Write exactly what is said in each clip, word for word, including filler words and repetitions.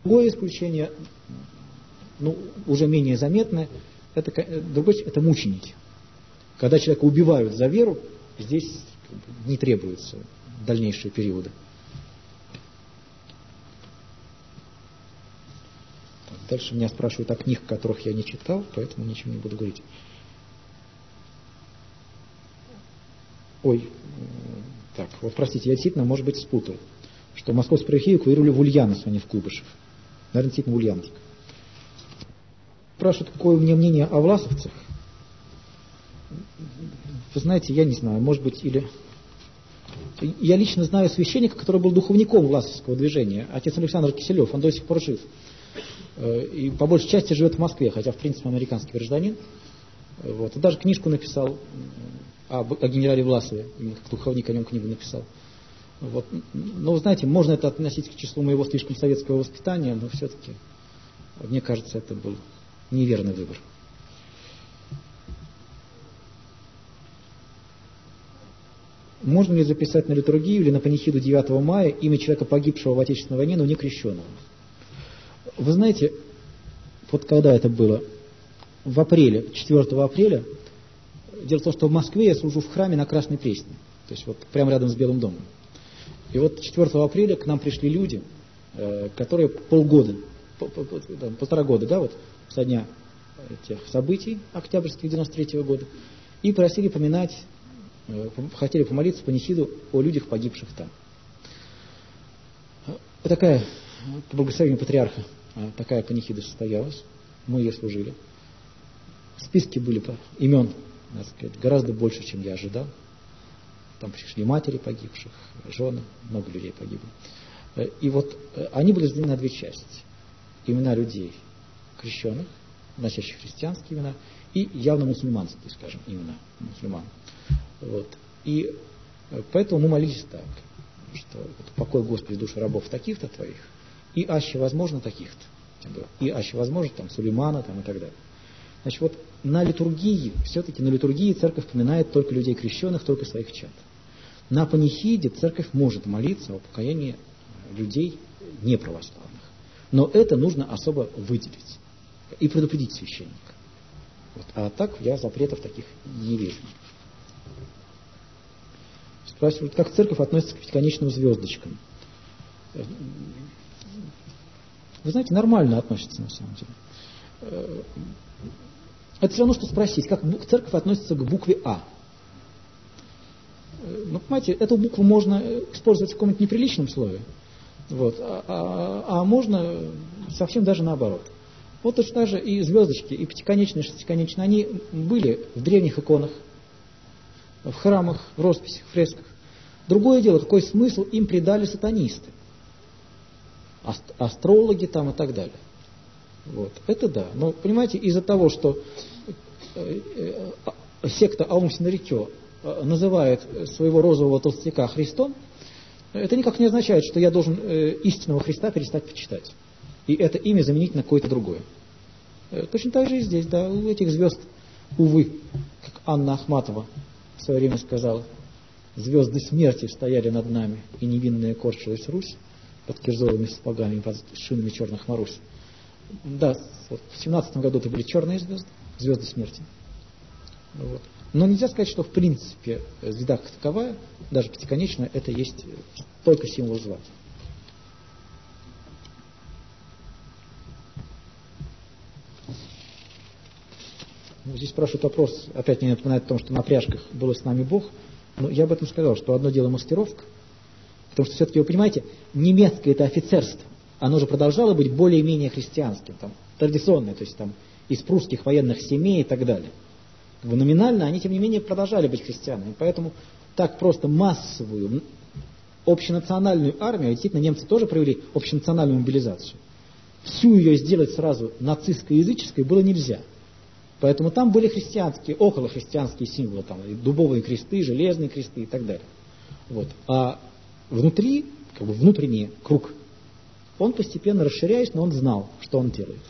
Другое исключение, ну, уже менее заметное, это, другое, это мученики. Когда человека убивают за веру, здесь не требуются дальнейшие периоды. Дальше меня спрашивают о книгах, которых я не читал, поэтому ничего не буду говорить. Ой, так, вот простите, я действительно, может быть, спутал, что Московскую архиву эвакуировали в Ульяновск, а не в Куйбышев. Наверное, действительно в Ульяновск. Спрашивают, какое у меня мнение о власовцах. Вы знаете, я не знаю, может быть, или... Я лично знаю священника, который был духовником власовского движения, отец Александр Киселев, он до сих пор жив. И по большей части живет в Москве, хотя, в принципе, американский гражданин. Вот. И даже книжку написал об, о генерале Власове, именно как духовник о нем книгу написал. Вот. Но, вы знаете, можно это относить к числу моего слишком советского воспитания, но все-таки, мне кажется, это был неверный выбор. Можно ли записать на литургию или на панихиду девятого мая имя человека, погибшего в Отечественной войне, но не крещенного? Вы знаете, вот когда это было? В апреле, четвёртого апреля, дело в том, что в Москве я служу в храме на Красной Пресне, то есть вот прямо рядом с Белым домом. И вот четвёртого апреля к нам пришли люди, которые полгода, полтора года, да, вот со дня тех событий октябрьских девяносто третьего года, и просили поминать, хотели помолиться панихиду о людях, погибших там. Вот такая, по благословению патриарха, такая панихида состоялась, мы ее служили. Списки были по имен, так сказать, гораздо больше, чем я ожидал. Там пришли матери погибших, жены, много людей погибло. И вот они были разделены на две части. Имена людей крещенных, носящих христианские имена, и явно мусульманские, скажем, имена мусульман. Вот. И поэтому мы молились так, что вот, покой, Господи, души рабов таких-то твоих, и аще возможно таких-то. И аще возможно там Сулеймана там, и так далее. Значит, вот на литургии, все-таки на литургии церковь поминает только людей крещенных, только своих чад. На панихиде церковь может молиться о покаянии людей неправославных. Но это нужно особо выделить и предупредить священника. Вот. А так я запретов таких не вижу. Спрашивают, как церковь относится к пятиконечным звездочкам. Вы знаете, нормально относится на самом деле. Это все равно, что спросить, как церковь относится к букве А. Ну, понимаете, эту букву можно использовать в каком-нибудь неприличном слове, вот, а, а, а можно совсем даже наоборот. Вот точно так же и звездочки, и пятиконечные, и шестиконечные, они были в древних иконах, в храмах, в росписях, фресках. Другое дело, какой смысл им придали сатанисты, астрологи там и так далее. Вот. Это да. Но, понимаете, из-за того, что секта Аум Синрикё называет своего розового толстяка Христом, это никак не означает, что я должен истинного Христа перестать почитать. И это имя заменить на какое-то другое. Точно так же и здесь, да, у этих звезд, увы, как Анна Ахматова в свое время сказала, звезды смерти стояли над нами, и невинная корчилась Русь под кирзовыми сапогами и под шинами черных Марусь. Да, вот в семнадцатом году это были черные звезды, звезды смерти. Вот. Но нельзя сказать, что в принципе звезда как таковая, даже пятиконечная, это есть только символ зла. Здесь спрашивают вопрос, опять мне напоминает о том, что на пряжках было с нами Бог. Но я об этом сказал, что одно дело маскировка, потому что все-таки, вы понимаете, немецкое это офицерство, оно же продолжало быть более-менее христианским, там, традиционное, то есть там из прусских военных семей и так далее. Номинально они, тем не менее, продолжали быть христианами. Поэтому так просто массовую, общенациональную армию, действительно, немцы тоже провели общенациональную мобилизацию. Всю ее сделать сразу нацистско-языческой было нельзя. Поэтому там были христианские, околохристианские символы, там, и дубовые кресты, железные кресты и так далее. Вот. А внутри, как бы внутренний круг, он постепенно расширяясь, но он знал, что он делает.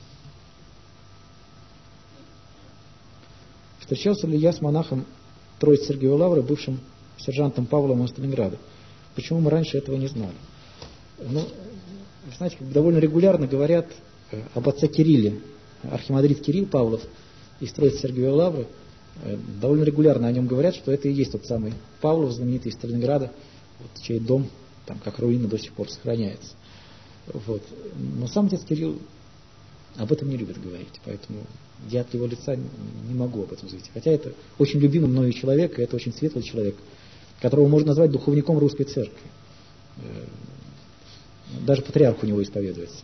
Встречался ли я с монахом Троицы Сергиевой Лавры, бывшим сержантом Павлом из Сталинграда? Почему мы раньше этого не знали? Ну, Вы знаете, довольно регулярно говорят об отце Кирилле. Архимандрит Кирилл Павлов из Троицы Сергиевой Лавры, довольно регулярно о нем говорят, что это и есть тот самый Павлов, знаменитый из Сталинграда, вот, чей дом, там, как руина, до сих пор сохраняется. Вот. Но сам отец Кирилл об этом не любит говорить, поэтому я от его лица не могу об этом заявить. Хотя это очень любимый мною человек, и это очень светлый человек, которого можно назвать духовником русской церкви. Даже патриарх у него исповедуется.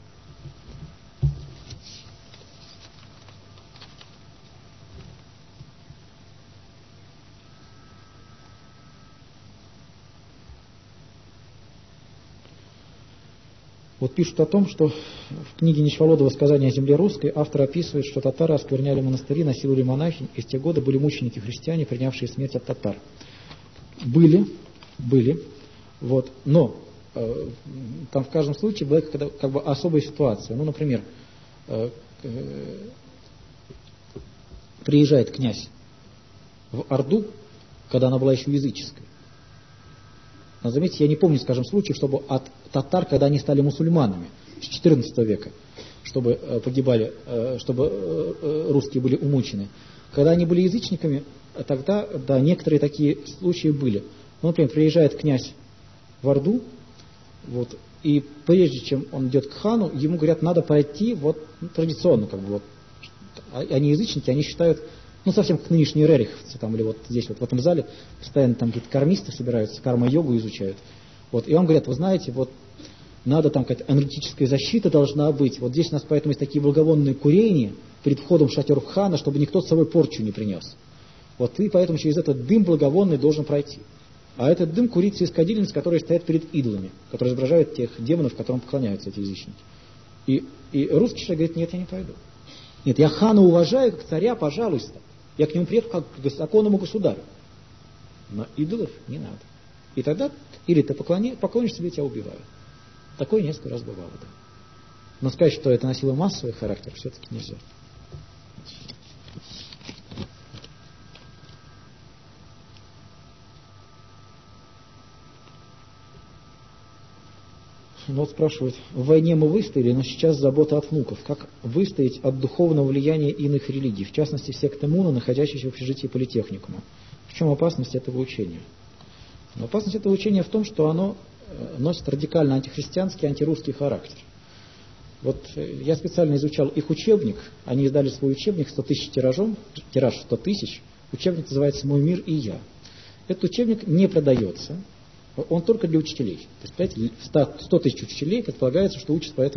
Вот пишут о том, что в книге Нечволодова «Сказание о земле русской» автор описывает, что татары оскверняли монастыри, насиловали монахинь, и в те годы были мученики-христиане, принявшие смерть от татар. Были, были, вот, но э, там в каждом случае была когда, как бы особая ситуация. Ну, например, э, э, приезжает князь в Орду, когда она была еще языческой. Но заметьте, я не помню, скажем, случай, чтобы от татар, когда они стали мусульманами с четырнадцатого века, чтобы э, погибали, э, чтобы э, русские были умучены. Когда они были язычниками, тогда, да, некоторые такие случаи были. Ну, например, приезжает князь в Орду, вот, и прежде чем он идет к хану, ему говорят, надо пройти вот ну, традиционно, как бы вот. Они язычники, они считают, ну, совсем как нынешние рериховцы, там, или вот здесь, вот в этом зале, постоянно там какие-то кармисты собираются, карма-йогу изучают. Вот, и вам говорят, вы знаете, вот, надо там какая-то энергетическая защита должна быть. Вот здесь у нас поэтому есть такие благовонные курения перед входом в шатер хана, чтобы никто с собой порчу не принес. Вот, и поэтому через этот дым благовонный должен пройти. А этот дым курится из кадильниц, которые стоят перед идолами, которые изображают тех демонов, которым поклоняются эти язычники. И, и русский человек говорит, нет, я не пойду. Нет, я хана уважаю как царя, пожалуйста. Я к нему приеду как к законному государю. Но идолов не надо. И тогда или ты поклони, поклонишься, или тебя убивают. Такое несколько раз бывало. Да. Но сказать, что это носило массовый характер, все-таки нельзя. Ну вот спрашивают, в войне мы выстояли, но сейчас забота от внуков. Как выстоять от духовного влияния иных религий, в частности секты Муна, находящейся в общежитии политехникума? В чем опасность этого учения? Но опасность этого учения в том, что оно носит радикально антихристианский, антирусский характер. Вот я специально изучал их учебник, они издали свой учебник сто тысяч тиражом, тираж сто тысяч, учебник называется «Мой мир и я». Этот учебник не продается, он только для учителей. То есть, сто тысяч учителей предполагается, что учатся по этому